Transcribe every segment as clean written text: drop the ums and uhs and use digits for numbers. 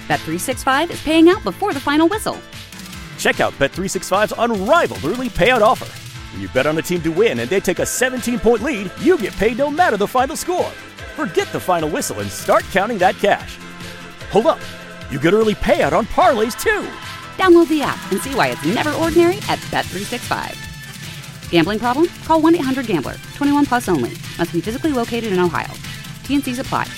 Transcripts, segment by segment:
Bet365 is paying out before the final whistle. Check out Bet365's unrivaled early payout offer. When you bet on a team to win and they take a 17-point lead, you get paid no matter the final score. Forget the final whistle and start counting that cash. Hold up. You get early payout on parlays, too. Download the app and see why it's never ordinary at Bet365. Gambling problem? Call 1-800-GAMBLER. 21 plus only. Must be physically located in Ohio. T&Cs apply.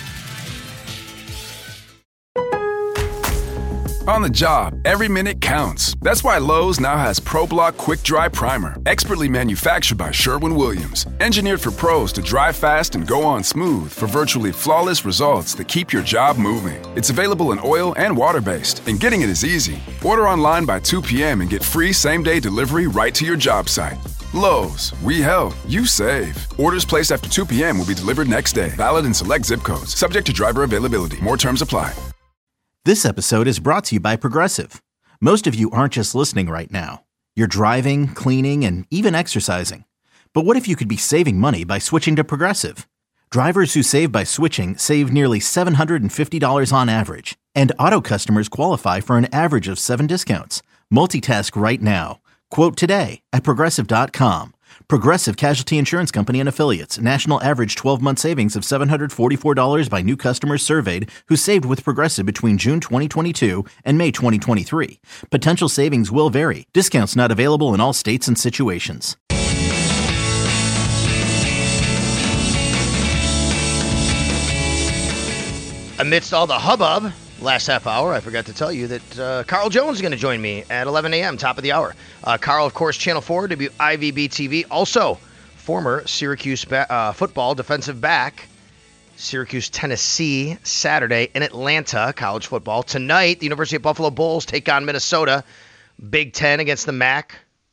On the job, every minute counts. That's why Lowe's now has ProBlock Quick Dry Primer, expertly manufactured by Sherwin-Williams. Engineered for pros to dry fast and go on smooth for virtually flawless results that keep your job moving. It's available in oil and water-based, and getting it is easy. Order online by 2 p.m. and get free same-day delivery right to your job site. Lowe's, we help, you save. Orders placed after 2 p.m. will be delivered next day. Valid in select zip codes. Subject to driver availability. More terms apply. This episode is brought to you by Progressive. Most of you aren't just listening right now. You're driving, cleaning, and even exercising. But what if you could be saving money by switching to Progressive? Drivers who save by switching save nearly $750 on average. And auto customers qualify for an average of 7 discounts. Multitask right now. Quote today at Progressive.com. Progressive Casualty Insurance Company and Affiliates. National average 12-month savings of $744 by new customers surveyed who saved with Progressive between June 2022 and May 2023. Potential savings will vary. Discounts not available in all states and situations. Amidst all the hubbub, last half hour, I forgot to tell you that Carl Jones is going to join me at 11 a.m., top of the hour. Carl, of course, Channel 4, WIVB TV. Also, former Syracuse football defensive back. Syracuse, Tennessee, Saturday in Atlanta, college football. Tonight, the University of Buffalo Bulls take on Minnesota. Big Ten against the MAC.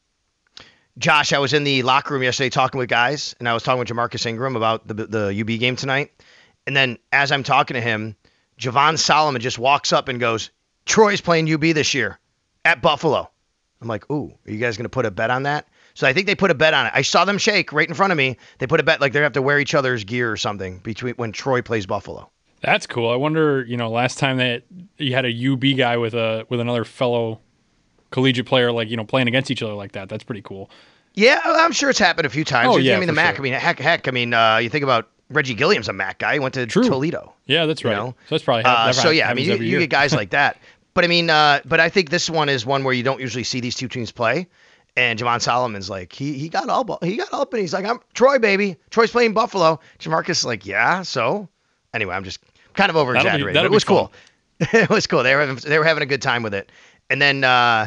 Josh, I was in the locker room yesterday talking with guys, and I was talking with Jamarcus Ingram about the UB game tonight. And then as I'm talking to him, Javon Solomon just walks up and goes, Troy's playing UB this year at Buffalo. I'm like, ooh, are you guys going to put a bet on that? So I think they put a bet on it. I saw them shake right in front of me. They put a bet like they have to wear each other's gear or something between when Troy plays Buffalo. That's cool. I wonder, last time that you had a UB guy with another fellow collegiate player, playing against each other like that. That's pretty cool. Yeah, I'm sure it's happened a few times. Oh, yeah, the MAC. Sure. Heck. You think about Reggie Gilliam's a MAC guy. He went to Toledo. Yeah, that's right. So that's probably you get guys like that. But but I think this one is one where you don't usually see these two teams play. And Javon Solomon's like, he got up and he's like, I'm Troy, baby. Troy's playing Buffalo. Jamarcus is like, yeah. So anyway, I'm just kind of over exaggerating. But it was cool. It was cool. They were having a good time with it. And then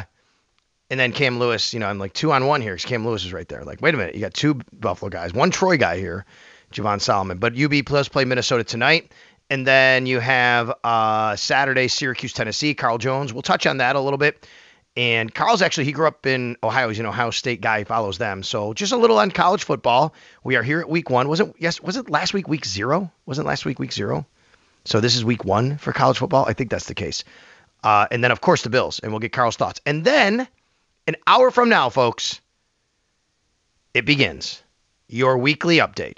Cam Lewis. I'm like 2-on-1 here because Cam Lewis is right there. Like, wait a minute, you got two Buffalo guys, one Troy guy here. Javon Solomon. But UB plus play Minnesota tonight. And then you have Saturday, Syracuse, Tennessee. Carl Jones. We'll touch on that a little bit. And Carl's he grew up in Ohio. He's an Ohio State guy. He follows them. So just a little on college football. We are here at week 1. Was it last week, week 0? Wasn't last week, week 0? So this is week 1 for college football. I think that's the case. And then, of course, the Bills. And we'll get Carl's thoughts. And then an hour from now, folks, it begins. Your weekly update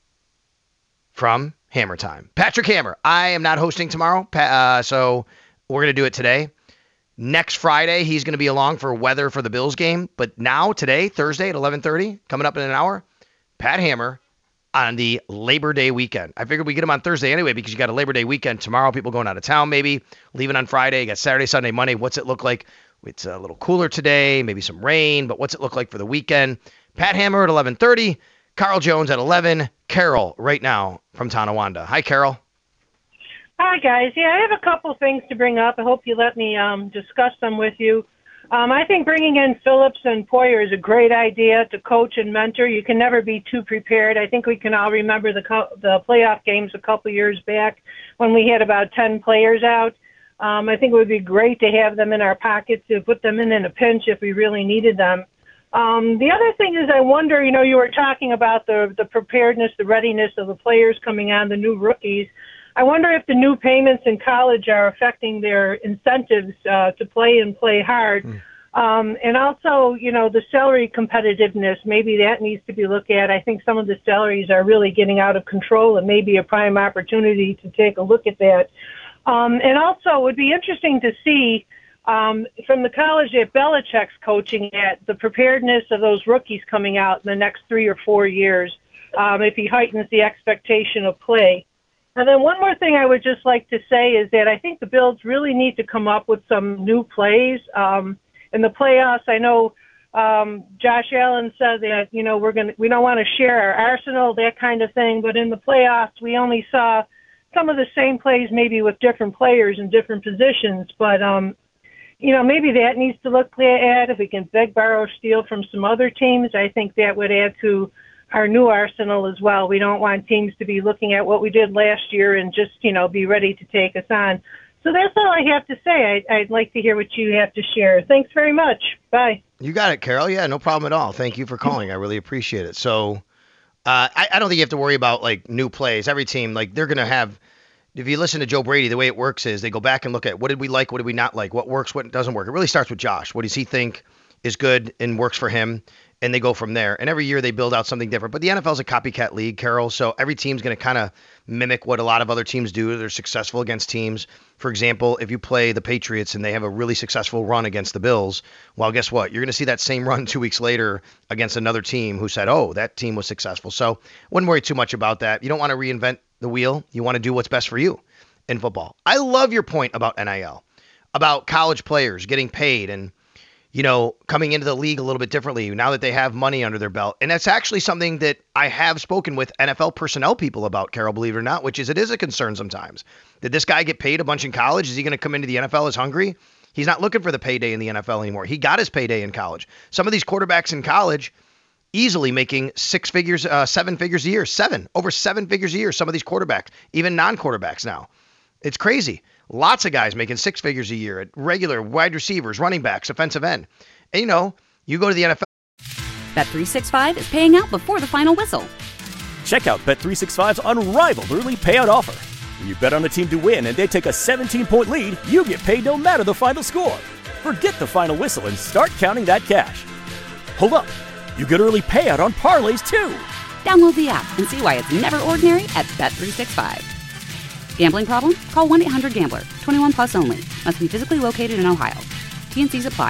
from Hammer Time. Patrick Hammer. I am not hosting tomorrow, so we're going to do it today. Next Friday, he's going to be along for weather for the Bills game. But now, today, Thursday at 11:30, coming up in an hour, Pat Hammer on the Labor Day weekend. I figured we'd get him on Thursday anyway because you got a Labor Day weekend. Tomorrow, people going out of town maybe, leaving on Friday. You got Saturday, Sunday, Monday. What's it look like? It's a little cooler today, maybe some rain, but what's it look like for the weekend? Pat Hammer at 11:30. Carl Jones at 11. Carol right now from Tonawanda. Hi, Carol. Hi, guys. Yeah, I have a couple things to bring up. I hope you let me discuss them with you. I think bringing in Phillips and Poyer is a great idea to coach and mentor. You can never be too prepared. I think we can all remember the playoff games a couple years back when we had about 10 players out. I think it would be great to have them in our pocket to put them in a pinch if we really needed them. The other thing is I wonder, you were talking about the preparedness, the readiness of the players coming on, the new rookies. I wonder if the new payments in college are affecting their incentives to play and play hard. And also, the salary competitiveness, maybe that needs to be looked at. I think some of the salaries are really getting out of control and maybe a prime opportunity to take a look at that. And also, it would be interesting to see from the college that Belichick's coaching at, the preparedness of those rookies coming out in the next 3 or 4 years, if he heightens the expectation of play. And then one more thing I would just like to say is that I think the Bills really need to come up with some new plays. In the playoffs, I know Josh Allen said that, we don't want to share our arsenal, that kind of thing. But in the playoffs, we only saw some of the same plays, maybe with different players in different positions. But, maybe that needs to look at if we can beg, borrow, steal from some other teams. I think that would add to our new arsenal as well. We don't want teams to be looking at what we did last year and just, be ready to take us on. So that's all I have to say. I'd like to hear what you have to share. Thanks very much. Bye. You got it, Carol. Yeah, no problem at all. Thank you for calling. I really appreciate it. So I don't think you have to worry about, new plays. Every team, they're going to have – if you listen to Joe Brady, the way it works is they go back and look at what did we like, what did we not like, what works, what doesn't work. It really starts with Josh. What does he think is good and works for him? And they go from there. And every year they build out something different. But the NFL is a copycat league, Carol. So every team's going to kind of mimic what a lot of other teams do. They're successful against teams. For example, if you play the Patriots and they have a really successful run against the Bills, well, guess what? You're going to see that same run 2 weeks later against another team who said, oh, that team was successful. So wouldn't worry too much about that. You don't want to reinvent the wheel. You want to do what's best for you in football. I love your point about NIL, about college players getting paid and coming into the league a little bit differently now that they have money under their belt. And that's actually something that I have spoken with NFL personnel people about, Carol, believe it or not, which is it is a concern sometimes. Did this guy get paid a bunch in college? Is he going to come into the NFL as hungry? He's not looking for the payday in the NFL anymore. He got his payday in college. Some of these quarterbacks in college easily making 6 figures, 7 figures a year, over 7 figures a year. Some of these quarterbacks, even non-quarterbacks now. It's crazy. Lots of guys making 6 figures a year at regular wide receivers, running backs, offensive end. And, you go to the NFL. Bet365 is paying out before the final whistle. Check out Bet365's unrivaled early payout offer. When you bet on a team to win and they take a 17-point lead, you get paid no matter the final score. Forget the final whistle and start counting that cash. Hold up. You get early payout on parlays, too. Download the app and see why it's never ordinary at Bet365. Gambling problem? Call 1-800-GAMBLER. 21 plus only. Must be physically located in Ohio. T&Cs apply.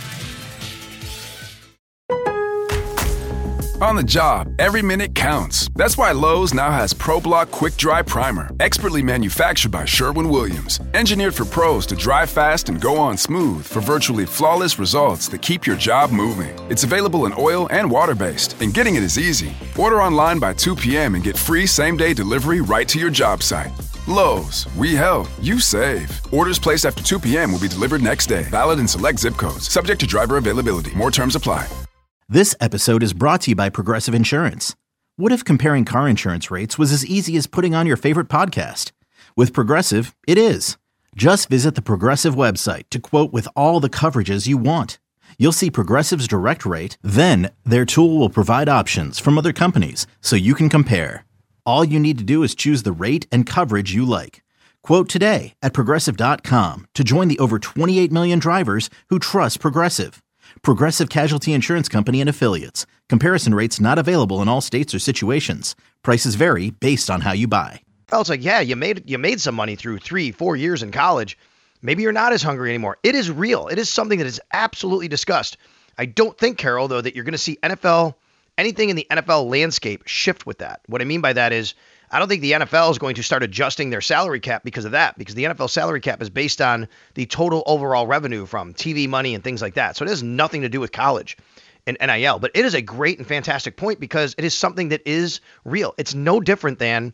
On the job, every minute counts. That's why Lowe's now has ProBlock Quick Dry Primer, expertly manufactured by Sherwin-Williams. Engineered for pros to dry fast and go on smooth for virtually flawless results that keep your job moving. It's available in oil and water-based, and getting it is easy. Order online by 2 p.m. and get free same-day delivery right to your job site. Lowe's, we help, you save. Orders placed after 2 p.m. will be delivered next day. Valid in select zip codes. Subject to driver availability. More terms apply. This episode is brought to you by Progressive Insurance. What if comparing car insurance rates was as easy as putting on your favorite podcast? With Progressive, it is. Just visit the Progressive website to quote with all the coverages you want. You'll see Progressive's direct rate, then their tool will provide options from other companies so you can compare. All you need to do is choose the rate and coverage you like. Quote today at Progressive.com to join the over 28 million drivers who trust Progressive. Progressive Casualty Insurance Company and Affiliates. Comparison rates not available in all states or situations. Prices vary based on how you buy. Well, it's like, yeah, you made some money through 3-4 years in college. Maybe you're not as hungry anymore. It is real. It is something that is absolutely discussed. I don't think, Carol, though, that you're going to see anything in the NFL landscape shift with that. What I mean by that is I don't think the NFL is going to start adjusting their salary cap because of that, because the NFL salary cap is based on the total overall revenue from TV money and things like that. So it has nothing to do with college and NIL. But it is a great and fantastic point because it is something that is real. It's no different than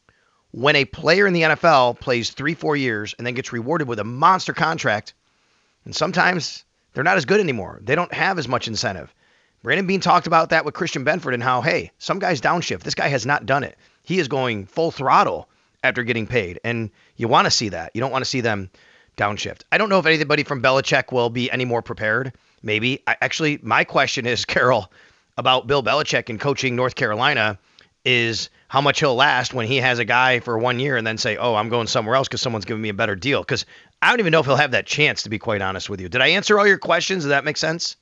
when a player in the NFL plays 3-4 years and then gets rewarded with a monster contract, and sometimes they're not as good anymore. They don't have as much incentive. Brandon Beane talked about that with Christian Benford and how, hey, some guys downshift. This guy has not done it. He is going full throttle after getting paid, and you want to see that. You don't want to see them downshift. I don't know if anybody from Belichick will be any more prepared. Maybe. Actually, my question is, Carol, about Bill Belichick and coaching North Carolina is how much he'll last when he has a guy for 1 year and then say, oh, I'm going somewhere else because someone's giving me a better deal. Because I don't even know if he'll have that chance, to be quite honest with you. Did I answer all your questions? Does that make sense?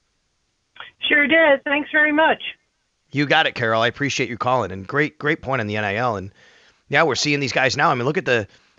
Sure did. Thanks very much. You got it, Carol. I appreciate you calling. And great point on the NIL. And yeah, we're seeing these guys now. I mean, look at the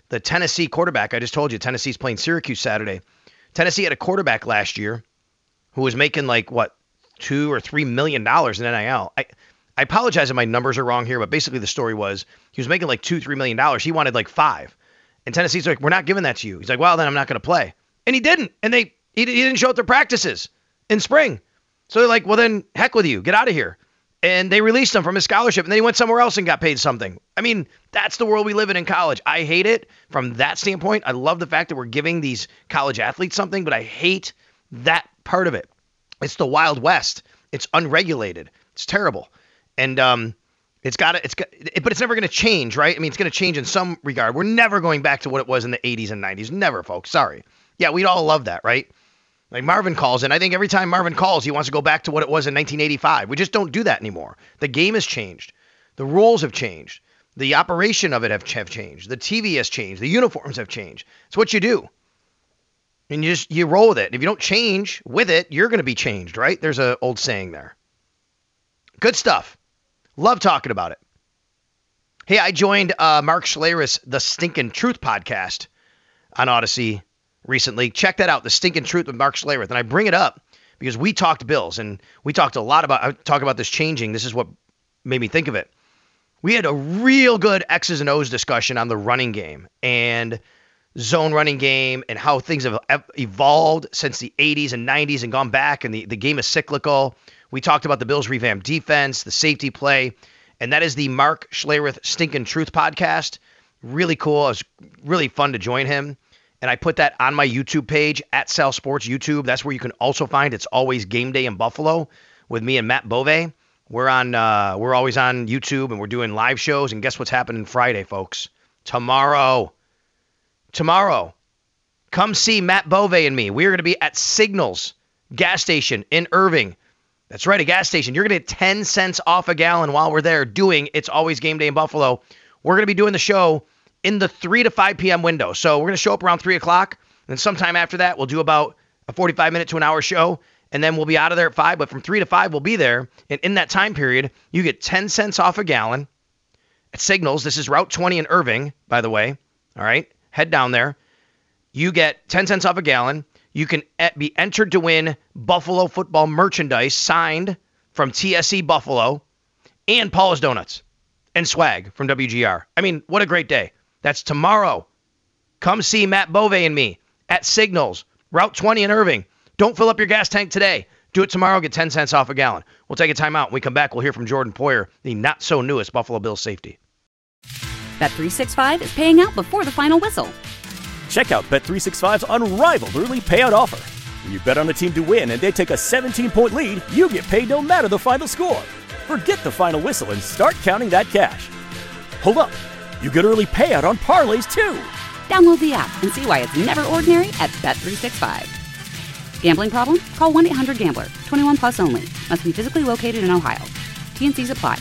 the Tennessee quarterback. I just told you, Tennessee's playing Syracuse Saturday. Tennessee had a quarterback last year who was making like, $2 or $3 million in NIL. I apologize if my numbers are wrong here, but basically the story was he was making like $2-3 million. He wanted like $5 million. And Tennessee's like, we're not giving that to you. He's like, well, then I'm not going to play. And he didn't. And he didn't show up to practices in spring. So they're like, well, then heck with you. Get out of here. And they released him from his scholarship. And then he went somewhere else and got paid something. I mean, that's the world we live in college. I hate it from that standpoint. I love the fact that we're giving these college athletes something, but I hate that part of it. It's the Wild West. It's unregulated. It's terrible. And but it's never going to change, right? I mean, it's going to change in some regard. We're never going back to what it was in the 80s and 90s. Never, folks. Sorry. Yeah, we'd all love that, right? Like Marvin calls, and I think every time Marvin calls, he wants to go back to what it was in 1985. We just don't do that anymore. The game has changed. The rules have changed. The operation of it have changed. The TV has changed. The uniforms have changed. It's what you do. And you roll with it. If you don't change with it, you're going to be changed, right? There's an old saying there. Good stuff. Love talking about it. Hey, I joined Mark Schlereth, the Stinkin' Truth podcast on Odyssey recently. Check that out, the Stinkin' Truth with Mark Schlereth. And I bring it up because we talked Bills, and we talked a lot about this changing. This is what made me think of it. We had a real good X's and O's discussion on the running game and zone running game and how things have evolved since the 80s and 90s and gone back, and the game is cyclical. We talked about the Bills' revamped defense, the safety play, and that is the Mark Schlereth Stinkin' Truth podcast. Really cool. It was really fun to join him. And I put that on my YouTube page, at Sal Sports YouTube. That's where you can also find It's Always Game Day in Buffalo with me and Matt Bove. We're always on YouTube, and we're doing live shows. And guess what's happening Friday, folks? Tomorrow. Come see Matt Bove and me. We're going to be at Signals gas station in Irving. That's right, a gas station. You're going to get 10 cents off a gallon while we're there doing It's Always Game Day in Buffalo. We're going to be doing the show in the 3 to 5 p.m. window. So we're going to show up around 3 o'clock. And sometime after that, we'll do about a 45-minute to an hour show. And then we'll be out of there at 5. But from 3 to 5, we'll be there. And in that time period, you get 10 cents off a gallon at Signals. This is Route 20 in Irving, by the way. All right. Head down there. You get 10 cents off a gallon. You can be entered to win Buffalo football merchandise signed from TSC Buffalo and Paula's Donuts and swag from WGR. I mean, what a great day. That's tomorrow. Come see Matt Bove and me at Signals, Route 20 in Irving. Don't fill up your gas tank today. Do it tomorrow. Get 10 cents off a gallon. We'll take a time out. When we come back, we'll hear from Jordan Poyer, the not-so-newest Buffalo Bills safety. Bet365 is paying out before the final whistle. Check out Bet365's unrivaled early payout offer. When you bet on a team to win and they take a 17-point lead, you get paid no matter the final score. Forget the final whistle and start counting that cash. Hold up. You get early payout on parlays, too. Download the app and see why it's never ordinary at Bet365. Gambling problem? Call 1-800-GAMBLER. 21 plus only. Must be physically located in Ohio. T&Cs apply.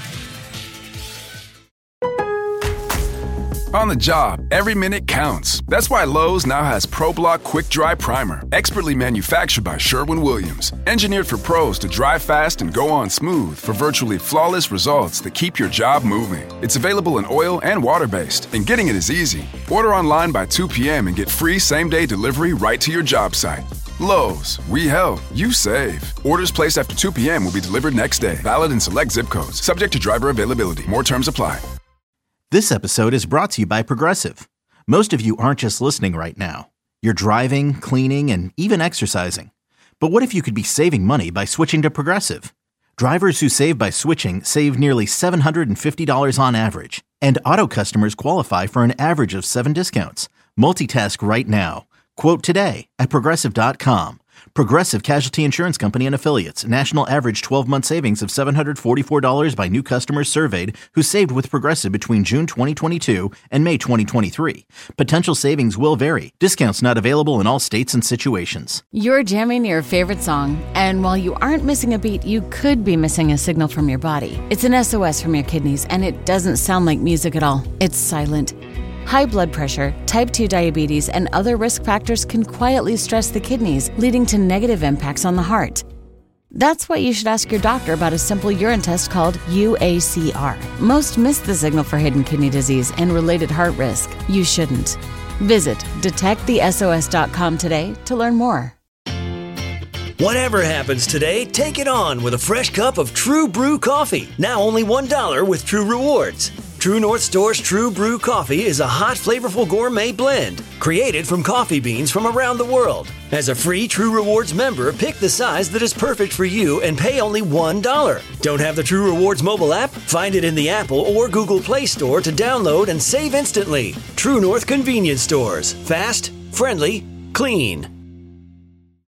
On the job, every minute counts. That's why Lowe's now has ProBlock Quick Dry Primer, expertly manufactured by Sherwin-Williams. Engineered for pros to dry fast and go on smooth for virtually flawless results that keep your job moving. It's available in oil and water-based, and getting it is easy. Order online by 2 p.m. and get free same-day delivery right to your job site. Lowe's, we help, you save. Orders placed after 2 p.m. will be delivered next day. Valid in select zip codes. Subject to driver availability. More terms apply. This episode is brought to you by Progressive. Most of you aren't just listening right now. You're driving, cleaning, and even exercising. But what if you could be saving money by switching to Progressive? Drivers who save by switching save nearly $750 on average. And auto customers qualify for an average of 7 discounts. Multitask right now. Quote today at Progressive.com. Progressive Casualty Insurance Company and Affiliates. National average 12-month savings of $744 by new customers surveyed who saved with Progressive between June 2022 and May 2023. Potential savings will vary. Discounts not available in all states and situations. You're jamming your favorite song, and while you aren't missing a beat, you could be missing a signal from your body. It's an SOS from your kidneys, and it doesn't sound like music at all. It's silent. High blood pressure, type 2 diabetes, and other risk factors can quietly stress the kidneys, leading to negative impacts on the heart. That's why you should ask your doctor about a simple urine test called UACR. Most miss the signal for hidden kidney disease and related heart risk. You shouldn't. Visit detectthesos.com today to learn more. Whatever happens today, take it on with a fresh cup of True Brew coffee. Now only $1 with True Rewards. True North Store's True Brew coffee is a hot, flavorful gourmet blend created from coffee beans from around the world. As a free True Rewards member, pick the size that is perfect for you and pay only $1. Don't have the True Rewards mobile app? Find it in the Apple or Google Play Store to download and save instantly. True North Convenience Stores. Fast, friendly, clean.